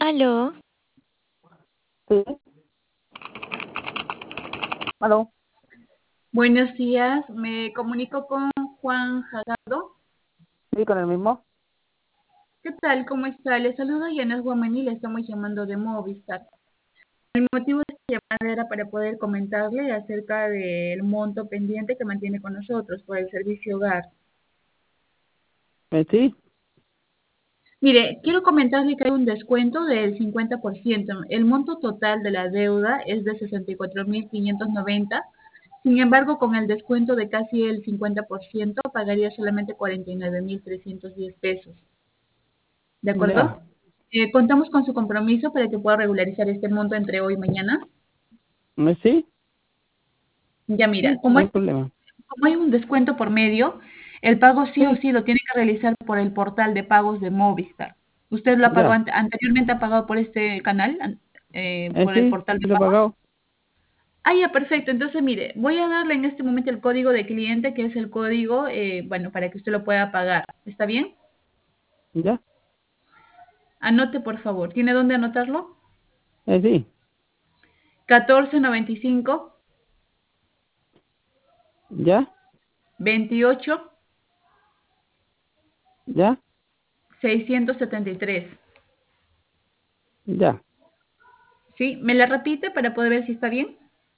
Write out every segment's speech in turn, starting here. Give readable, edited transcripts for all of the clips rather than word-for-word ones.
Aló, Sí, aló, Buenos días, me comunico con Juan Jagado. sí, con el mismo. ¿Qué tal? ¿Cómo está? Le saluda Yanes Guamani, le estamos llamando de Movistar. El motivo de esta llamada era para poder comentarle acerca del monto pendiente que mantiene con nosotros por el servicio hogar. Sí, Mire, quiero comentarle que hay un descuento del 50%. El monto total de la deuda es de 64.590. Sin embargo, con el descuento de casi el 50%, pagaría solamente 49.310 pesos. ¿De acuerdo? ya, Contamos con su compromiso para que pueda regularizar este monto entre hoy y mañana. sí, Ya mira, sí, no hay problema. como hay un descuento por medio, el pago sí o Sí, sí lo tiene que realizar por el portal de pagos de Movistar. ¿Usted lo ha pagado ya, anteriormente, ha pagado por este canal, por el sí, portal de lo he pagos? pagado. Ah, ya, perfecto. Entonces, mire, voy a darle en este momento el código de cliente, que es el código, bueno, para que usted lo pueda pagar. ¿Está bien? Ya, Anote, por favor. ¿Tiene dónde anotarlo? sí, 1495 ya, 28 ya, 673. ya. ¿Sí? ¿Me la repite para poder ver si está bien?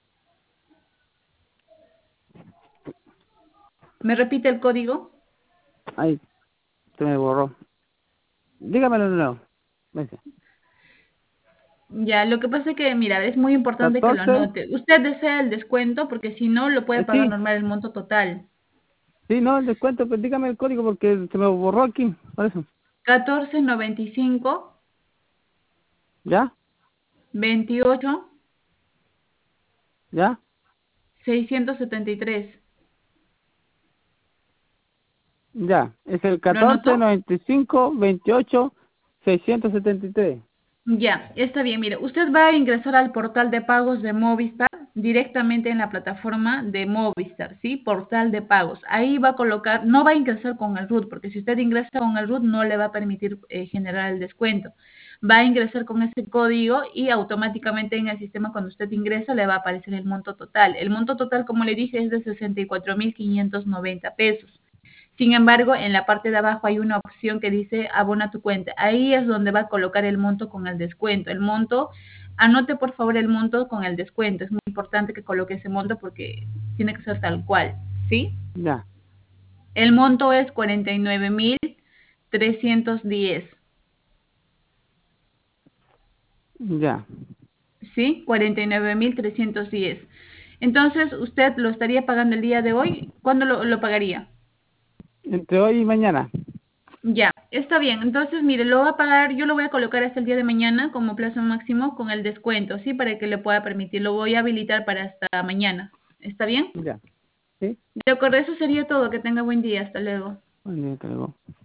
¿Me repite el código? Ay, se me borró. Dígamelo de nuevo. Dice, Ya, lo que pasa es que, mira, es muy importante que lo 14, anote. Usted desea el descuento porque si no, lo puede pagar sí, normal el monto total. sí, no, el descuento, pues dígame el código porque se me borró aquí, por eso. 1495 Ya, 28 ya, 673. ya. Es el ¿Lo 14, anotó? 95, 28, 673. Ya, está bien. Mire, usted va a ingresar al portal de pagos de Movistar directamente en la plataforma de Movistar, ¿sí? Portal de pagos. Ahí va a colocar, no va a ingresar con el RUT, porque si usted ingresa con el RUT no le va a permitir generar el descuento. Va a ingresar con ese código y automáticamente en el sistema cuando usted ingresa le va a aparecer el monto total. El monto total, como le dije, es de 64.590 pesos. Sin embargo, en la parte de abajo hay una opción que dice abona tu cuenta. Ahí es donde va a colocar el monto con el descuento. El monto, anote por favor el monto con el descuento. Es muy importante que coloque ese monto porque tiene que ser tal cual, ¿sí? Ya, El monto es 49.310, ya. ¿sí? 49.310. Entonces, ¿usted lo estaría pagando el día de hoy? ¿Cuándo lo pagaría? Entre hoy y mañana. Ya, está bien. Entonces, mire, lo va a pagar, yo lo voy a colocar hasta el día de mañana como plazo máximo con el descuento, ¿sí? Para que le pueda permitir. Lo voy a habilitar para hasta mañana. ¿Está bien? Ya, sí, De acuerdo, eso sería todo. Que tenga buen día. Hasta luego. muy bien, te digo.